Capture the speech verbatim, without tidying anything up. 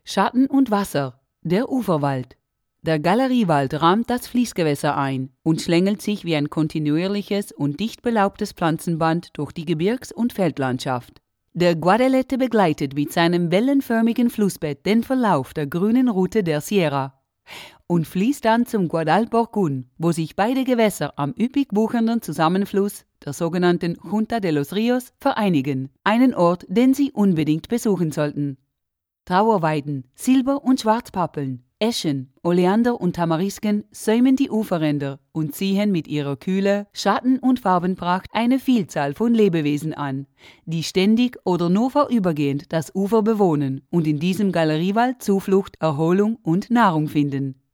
Schatten und Wasser, der Uferwald. Der Galeriewald rahmt das Fließgewässer ein und schlängelt sich wie ein kontinuierliches und dicht belaubtes Pflanzenband durch die Gebirgs- und Feldlandschaft. Der Guadelete begleitet mit seinem wellenförmigen Flussbett den Verlauf der grünen Route der Sierra und fließt dann zum Guadalborcún, wo sich beide Gewässer am üppig wuchernden Zusammenfluss, der sogenannten Junta de los Ríos, vereinigen, einen Ort, den Sie unbedingt besuchen sollten. Trauerweiden, Silber- und Schwarzpappeln, Eschen, Oleander und Tamarisken säumen die Uferränder und ziehen mit ihrer Kühle, Schatten- und Farbenpracht eine Vielzahl von Lebewesen an, die ständig oder nur vorübergehend das Ufer bewohnen und in diesem Galeriewald Zuflucht, Erholung und Nahrung finden.